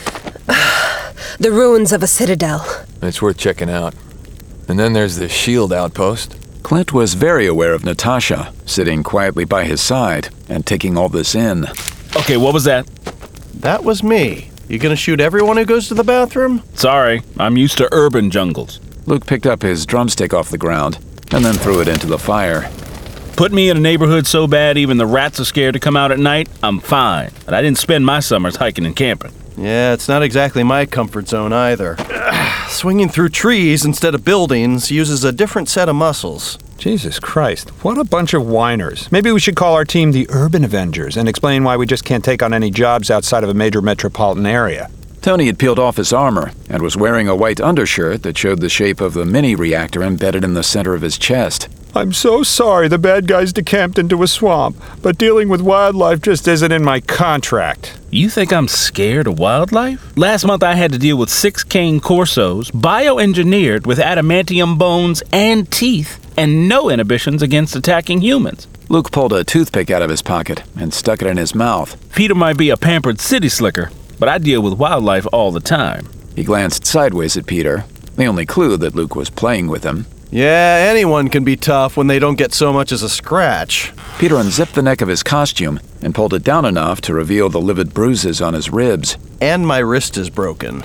Speaker 3: The ruins of a citadel.
Speaker 8: It's worth checking out. And then there's the shield outpost.
Speaker 1: Clint was very aware of Natasha, sitting quietly by his side and taking all this in.
Speaker 15: Okay, what was that?
Speaker 12: That was me. You gonna shoot everyone who goes to the bathroom?
Speaker 15: Sorry, I'm used to urban jungles.
Speaker 1: Luke picked up his drumstick off the ground and then threw it into the fire.
Speaker 15: Put me in a neighborhood so bad even the rats are scared to come out at night, I'm fine. But I didn't spend my summers hiking and camping.
Speaker 12: Yeah, it's not exactly my comfort zone either. Swinging through trees instead of buildings uses a different set of muscles.
Speaker 16: Jesus Christ, what a bunch of whiners. Maybe we should call our team the Urban Avengers and explain why we just can't take on any jobs outside of a major metropolitan area.
Speaker 1: Tony had peeled off his armor and was wearing a white undershirt that showed the shape of the mini-reactor embedded in the center of his chest.
Speaker 16: I'm so sorry the bad guys decamped into a swamp, but dealing with wildlife just isn't in my contract.
Speaker 15: You think I'm scared of wildlife? Last month I had to deal with 6 cane corsos, bioengineered with adamantium bones and teeth, and no inhibitions against attacking humans.
Speaker 1: Luke pulled a toothpick out of his pocket and stuck it in his mouth.
Speaker 15: Peter might be a pampered city slicker, but I deal with wildlife all the time.
Speaker 1: He glanced sideways at Peter, the only clue that Luke was playing with him.
Speaker 12: Yeah, anyone can be tough when they don't get so much as a scratch.
Speaker 1: Peter unzipped the neck of his costume and pulled it down enough to reveal the livid bruises on his ribs.
Speaker 12: And my wrist is broken.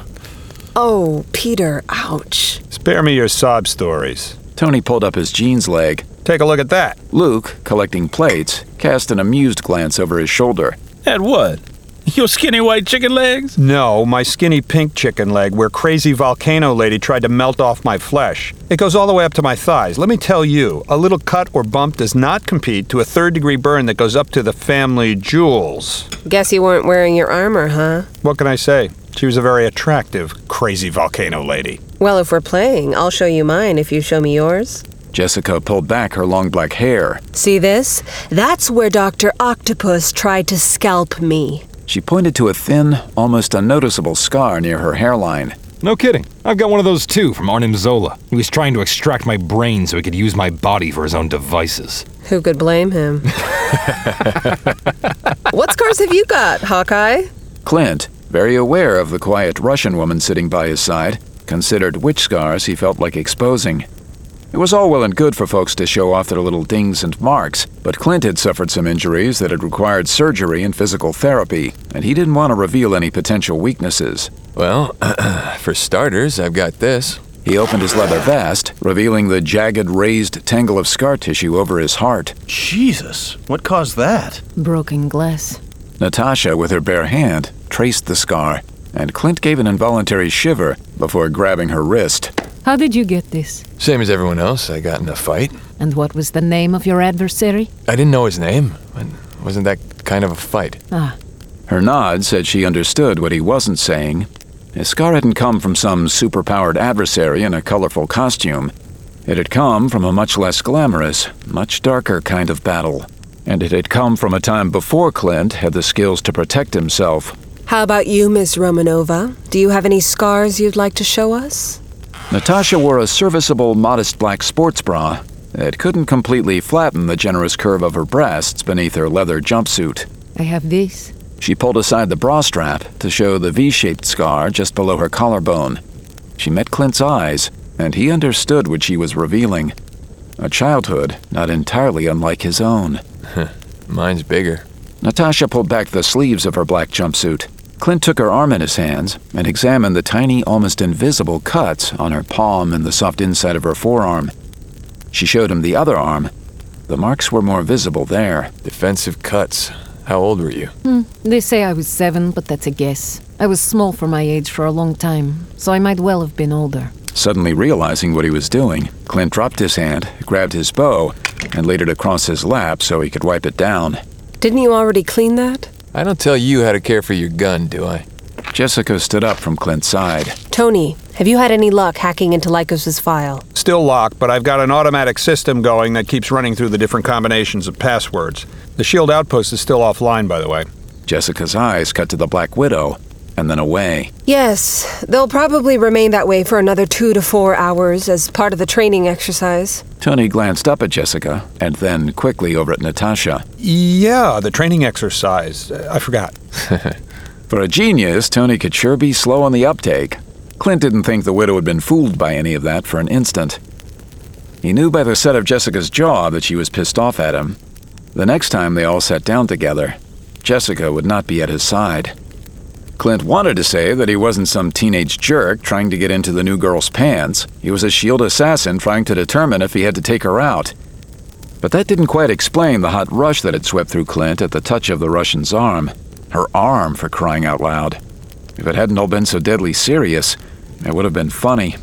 Speaker 3: Oh, Peter, ouch.
Speaker 16: Spare me your sob stories.
Speaker 1: Tony pulled up his jeans leg.
Speaker 16: Take a look at that.
Speaker 1: Luke, collecting plates, cast an amused glance over his shoulder.
Speaker 15: At what? Your skinny white chicken legs?
Speaker 16: No, my skinny pink chicken leg where crazy volcano lady tried to melt off my flesh. It goes all the way up to my thighs. Let me tell you, a little cut or bump does not compete to a third-degree burn that goes up to the family jewels.
Speaker 3: Guess you weren't wearing your armor, huh?
Speaker 16: What can I say? She was a very attractive, crazy volcano lady.
Speaker 3: Well, if we're playing, I'll show you mine if you show me yours.
Speaker 1: Jessica pulled back her long black hair.
Speaker 3: See this? That's where Dr. Octopus tried to scalp me.
Speaker 1: She pointed to a thin, almost unnoticeable scar near her hairline.
Speaker 11: No kidding. I've got one of those too from Arnim Zola. He was trying to extract my brain so he could use my body for his own devices.
Speaker 3: Who could blame him? What scars have you got, Hawkeye?
Speaker 1: Clint, very aware of the quiet Russian woman sitting by his side, considered which scars he felt like exposing. It was all well and good for folks to show off their little dings and marks, but Clint had suffered some injuries that had required surgery and physical therapy, and he didn't want to reveal any potential weaknesses.
Speaker 8: Well, for starters, I've got this.
Speaker 1: He opened his leather vest, revealing the jagged, raised tangle of scar tissue over his heart.
Speaker 12: Jesus, what caused that?
Speaker 17: Broken glass.
Speaker 1: Natasha, with her bare hand, traced the scar, and Clint gave an involuntary shiver before grabbing her wrist.
Speaker 17: How did you get this?
Speaker 8: Same as everyone else, I got in a fight.
Speaker 17: And what was the name of your adversary?
Speaker 8: I didn't know his name. It wasn't that kind of a fight.
Speaker 17: Ah.
Speaker 1: Her nod said she understood what he wasn't saying. His scar hadn't come from some superpowered adversary in a colorful costume. It had come from a much less glamorous, much darker kind of battle. and it had come from a time before Clint had the skills to protect himself.
Speaker 3: How about you, Ms. Romanova? Do you have any scars you'd like to show us?
Speaker 1: Natasha wore a serviceable, modest black sports bra. It couldn't completely flatten the generous curve of her breasts beneath her leather jumpsuit.
Speaker 17: I have this.
Speaker 1: She pulled aside the bra strap to show the V-shaped scar just below her collarbone. She met Clint's eyes, and he understood what she was revealing. A childhood not entirely unlike his own.
Speaker 8: Mine's bigger.
Speaker 1: Natasha pulled back the sleeves of her black jumpsuit. Clint took her arm in his hands and examined the tiny, almost invisible cuts on her palm and the soft inside of her forearm. She showed him the other arm. The marks were more visible there.
Speaker 8: Defensive cuts. How old were you?
Speaker 17: They say I was 7, but that's a guess. I was small for my age for a long time, so I might well have been older.
Speaker 1: Suddenly realizing what he was doing, Clint dropped his hand, grabbed his bow, and laid it across his lap so he could wipe it down.
Speaker 3: Didn't you already clean that?
Speaker 8: I don't tell you how to care for your gun, do I?
Speaker 1: Jessica stood up from Clint's side.
Speaker 3: Tony, have you had any luck hacking into Lycos' file?
Speaker 16: Still locked, but I've got an automatic system going that keeps running through the different combinations of passwords. The shield outpost is still offline, by the way.
Speaker 1: Jessica's eyes cut to the Black Widow, and then away.
Speaker 3: Yes, they'll probably remain that way for another 2 to 4 hours as part of the training exercise.
Speaker 1: Tony glanced up at Jessica, and then quickly over at Natasha.
Speaker 16: Yeah, the training exercise. I forgot.
Speaker 1: For a genius, Tony could sure be slow on the uptake. Clint didn't think the widow had been fooled by any of that for an instant. He knew by the set of Jessica's jaw that she was pissed off at him. The next time they all sat down together, Jessica would not be at his side. Clint wanted to say that he wasn't some teenage jerk trying to get into the new girl's pants. He was a shield assassin trying to determine if he had to take her out. But that didn't quite explain the hot rush that had swept through Clint at the touch of the Russian's arm. Her arm, for crying out loud. If it hadn't all been so deadly serious, it would have been funny.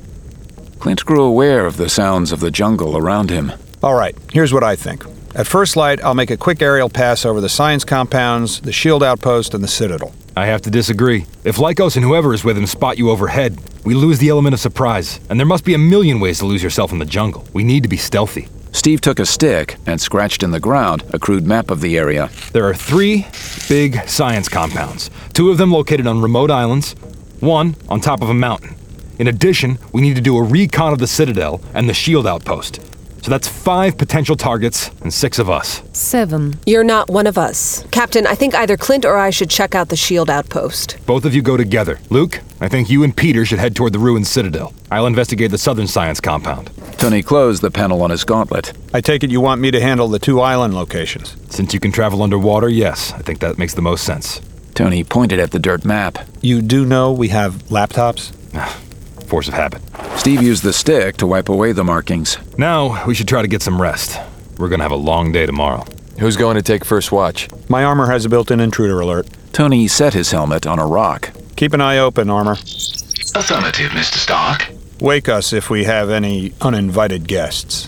Speaker 1: Clint grew aware of the sounds of the jungle around him.
Speaker 16: All right, here's what I think. At first light, I'll make a quick aerial pass over the science compounds, the shield outpost, and the citadel.
Speaker 11: I have to disagree. If Lycos and whoever is with him spot you overhead, we lose the element of surprise. And there must be a million ways to lose yourself in the jungle. We need to be stealthy.
Speaker 1: Steve took a stick and scratched in the ground a crude map of the area.
Speaker 11: There are 3 big science compounds. 2 of them located on remote islands, 1 on top of a mountain. In addition, we need to do a recon of the citadel and the shield outpost. So that's 5 potential targets and 6 of us.
Speaker 17: 7.
Speaker 3: You're not one of us. Captain, I think either Clint or I should check out the shield outpost.
Speaker 11: Both of you go together. Luke, I think you and Peter should head toward the ruined citadel. I'll investigate the southern science compound.
Speaker 1: Tony closed the panel on his gauntlet.
Speaker 16: I take it you want me to handle the 2 island locations?
Speaker 11: Since you can travel underwater, yes. I think that makes the most sense.
Speaker 1: Tony pointed at the dirt map.
Speaker 16: You do know we have laptops?
Speaker 11: Force of habit.
Speaker 1: Steve used the stick to wipe away the markings.
Speaker 11: Now, we should try to get some rest. We're gonna have a long day tomorrow.
Speaker 8: Who's going to take first watch?
Speaker 16: My armor has a built-in intruder alert.
Speaker 1: Tony set his helmet on a rock.
Speaker 16: Keep an eye open, armor.
Speaker 13: Affirmative, Mr. Stark.
Speaker 16: Wake us if we have any uninvited guests.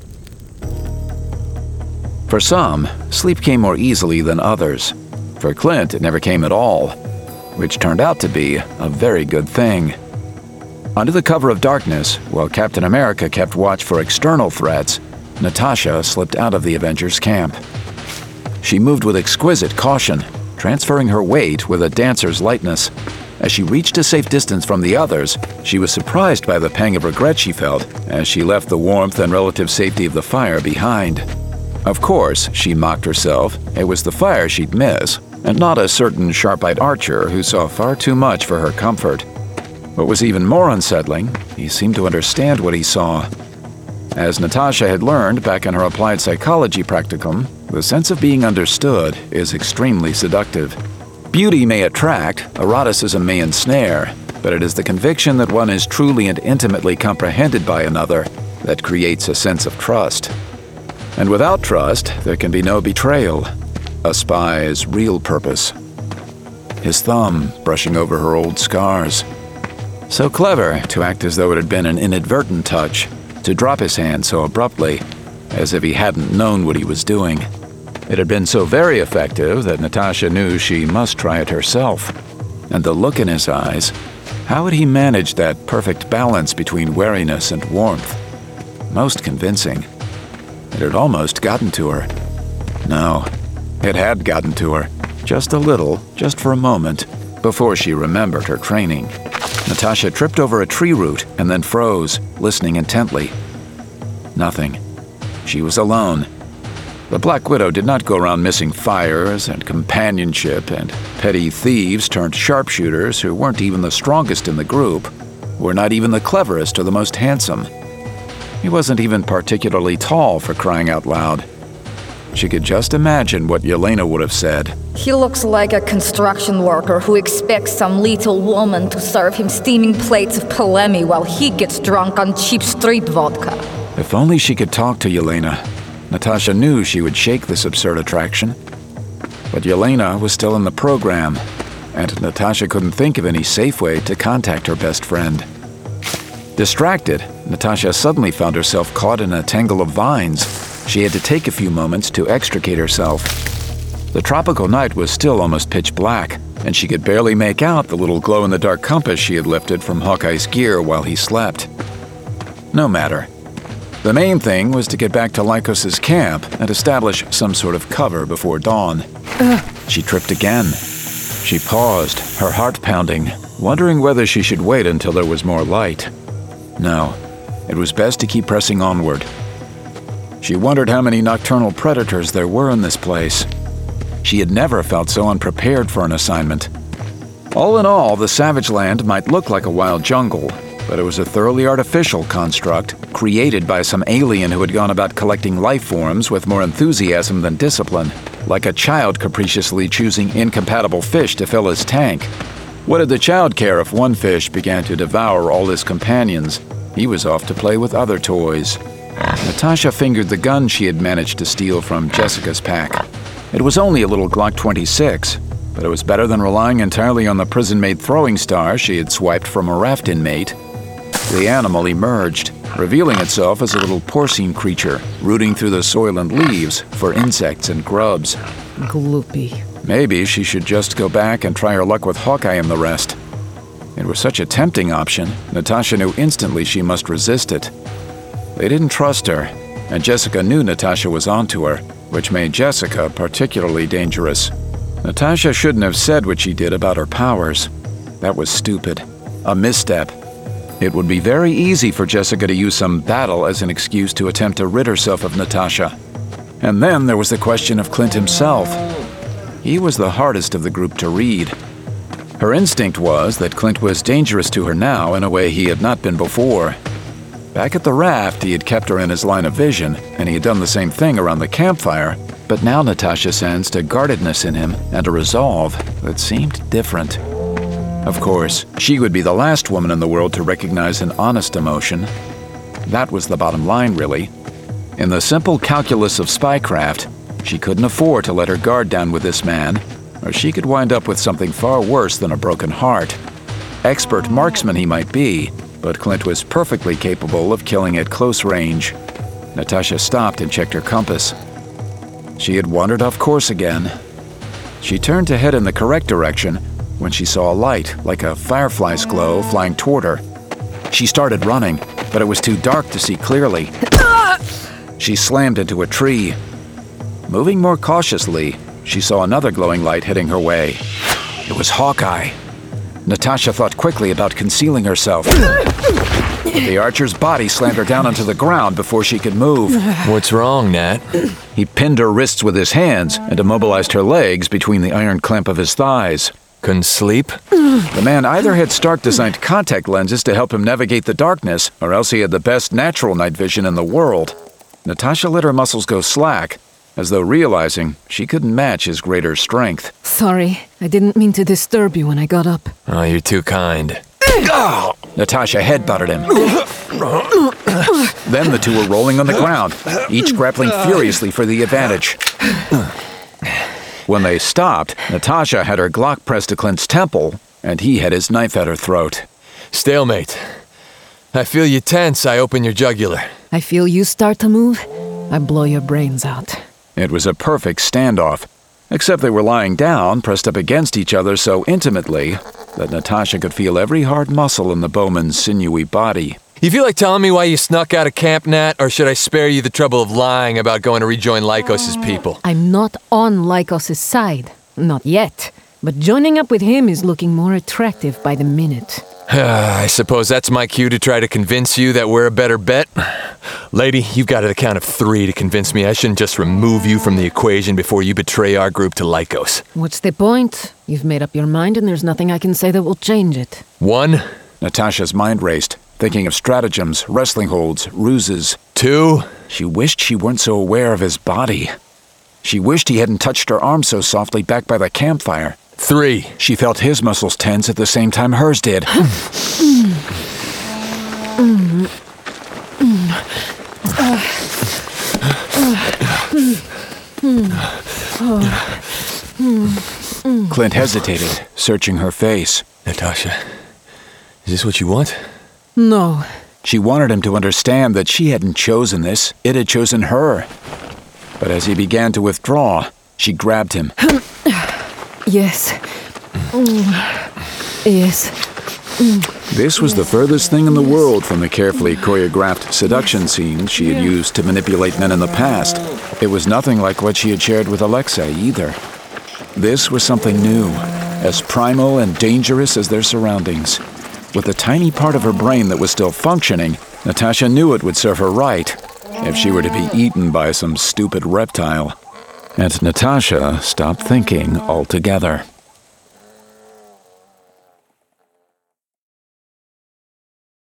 Speaker 1: For some, sleep came more easily than others. For Clint, it never came at all, which turned out to be a very good thing. Under the cover of darkness, while Captain America kept watch for external threats, Natasha slipped out of the Avengers camp. She moved with exquisite caution, transferring her weight with a dancer's lightness. As she reached a safe distance from the others, she was surprised by the pang of regret she felt as she left the warmth and relative safety of the fire behind. Of course, she mocked herself, it was the fire she'd miss, and not a certain sharp-eyed archer who saw far too much for her comfort. What was even more unsettling, he seemed to understand what he saw. As Natasha had learned back in her applied psychology practicum, the sense of being understood is extremely seductive. Beauty may attract, eroticism may ensnare, but it is the conviction that one is truly and intimately comprehended by another that creates a sense of trust. And without trust, there can be no betrayal, a spy's real purpose. His thumb brushing over her old scars. So clever to act as though it had been an inadvertent touch, to drop his hand so abruptly, as if he hadn't known what he was doing. It had been so very effective that Natasha knew she must try it herself. And the look in his eyes, how had he managed that perfect balance between wariness and warmth? Most convincing. It had almost gotten to her. No, it had gotten to her. Just a little, just for a moment, before she remembered her training. Natasha tripped over a tree root and then froze, listening intently. Nothing. She was alone. The Black Widow did not go around missing fires and companionship and petty thieves turned sharpshooters who weren't even the strongest in the group, were not even the cleverest or the most handsome. He wasn't even particularly tall, for crying out loud. She could just imagine what Yelena would have said.
Speaker 18: He looks like a construction worker who expects some little woman to serve him steaming plates of Pelemi while he gets drunk on cheap street vodka.
Speaker 1: If only she could talk to Yelena. Natasha knew she would shake this absurd attraction. But Yelena was still in the program, and Natasha couldn't think of any safe way to contact her best friend. Distracted, Natasha suddenly found herself caught in a tangle of vines. She had to take a few moments to extricate herself. The tropical night was still almost pitch black, and she could barely make out the little glow-in-the-dark compass she had lifted from Hawkeye's gear while he slept. No matter. The main thing was to get back to Lycos' camp and establish some sort of cover before dawn. She tripped again. She paused, her heart pounding, wondering whether she should wait until there was more light. No, it was best to keep pressing onward. She wondered how many nocturnal predators there were in this place. She had never felt so unprepared for an assignment. All in all, the Savage Land might look like a wild jungle, but it was a thoroughly artificial construct created by some alien who had gone about collecting life forms with more enthusiasm than discipline, like a child capriciously choosing incompatible fish to fill his tank. What did the child care if one fish began to devour all his companions? He was off to play with other toys. Natasha fingered the gun she had managed to steal from Jessica's pack. It was only a little Glock 26, but it was better than relying entirely on the prison-made throwing star she had swiped from a raft inmate. The animal emerged, revealing itself as a little porcine creature, rooting through the soil and leaves for insects and grubs.
Speaker 17: Gloopy.
Speaker 1: Maybe she should just go back and try her luck with Hawkeye and the rest. It was such a tempting option, Natasha knew instantly she must resist it. They didn't trust her, and Jessica knew Natasha was onto her, which made Jessica particularly dangerous. Natasha shouldn't have said what she did about her powers. That was stupid. A misstep. It would be very easy for Jessica to use some battle as an excuse to attempt to rid herself of Natasha. And then there was the question of Clint himself. He was the hardest of the group to read. Her instinct was that Clint was dangerous to her now in a way he had not been before. Back at the raft, he had kept her in his line of vision, and he had done the same thing around the campfire, but now Natasha sensed a guardedness in him and a resolve that seemed different. Of course, she would be the last woman in the world to recognize an honest emotion. That was the bottom line, really. In the simple calculus of spycraft, she couldn't afford to let her guard down with this man, or she could wind up with something far worse than a broken heart. Expert marksman he might be, but Clint was perfectly capable of killing at close range. Natasha stopped and checked her compass. She had wandered off course again. She turned to head in the correct direction when she saw a light, like a firefly's glow, flying toward her. She started running, but it was too dark to see clearly. She slammed into a tree. Moving more cautiously, she saw another glowing light heading her way. It was Hawkeye. Natasha thought quickly about concealing herself. The archer's body slammed her down onto the ground before she could move.
Speaker 8: What's wrong, Nat?
Speaker 1: He pinned her wrists with his hands and immobilized her legs between the iron clamp of his thighs.
Speaker 8: Couldn't sleep?
Speaker 1: The man either had Stark-designed contact lenses to help him navigate the darkness, or else he had the best natural night vision in the world. Natasha let her muscles go slack, as though realizing she couldn't match his greater strength.
Speaker 17: Sorry, I didn't mean to disturb you when I got up.
Speaker 8: Oh, you're too kind.
Speaker 1: Natasha headbutted him. Then the two were rolling on the ground, each grappling furiously for the advantage. When they stopped, Natasha had her Glock pressed to Clint's temple, and he had his knife at her throat.
Speaker 8: Stalemate. I feel you tense, I open your jugular.
Speaker 17: I feel you start to move, I blow your brains out.
Speaker 1: It was a perfect standoff, except they were lying down, pressed up against each other so intimately that Natasha could feel every hard muscle in the bowman's sinewy body.
Speaker 8: You feel like telling me why you snuck out of Camp Nat, or should I spare you the trouble of lying about going to rejoin Lycos' people?
Speaker 17: I'm not on Lycos' side. Not yet. But joining up with him is looking more attractive by the minute.
Speaker 8: I suppose that's my cue to try to convince you that we're a better bet. Lady, you've got to the count of 3 to convince me I shouldn't just remove you from the equation before you betray our group to Lycos.
Speaker 17: What's the point? You've made up your mind and there's nothing I can say that will change it.
Speaker 8: 1.
Speaker 1: Natasha's mind raced, thinking of stratagems, wrestling holds, ruses.
Speaker 8: 2.
Speaker 1: She wished she weren't so aware of his body. She wished he hadn't touched her arm so softly back by the campfire.
Speaker 8: 3.
Speaker 1: She felt his muscles tense at the same time hers did. Clint hesitated, searching her face.
Speaker 8: Natasha, is this what you want?
Speaker 17: No.
Speaker 1: She wanted him to understand that she hadn't chosen this, it had chosen her. But as he began to withdraw, she grabbed him.
Speaker 17: Yes. Yes.
Speaker 1: This was the furthest thing in the world from the carefully choreographed seduction scenes she had used to manipulate men in the past. It was nothing like what she had shared with Alexei either. This was something new, as primal and dangerous as their surroundings. With a tiny part of her brain that was still functioning, Natasha knew it would serve her right if she were to be eaten by some stupid reptile. And Natasha stopped thinking altogether.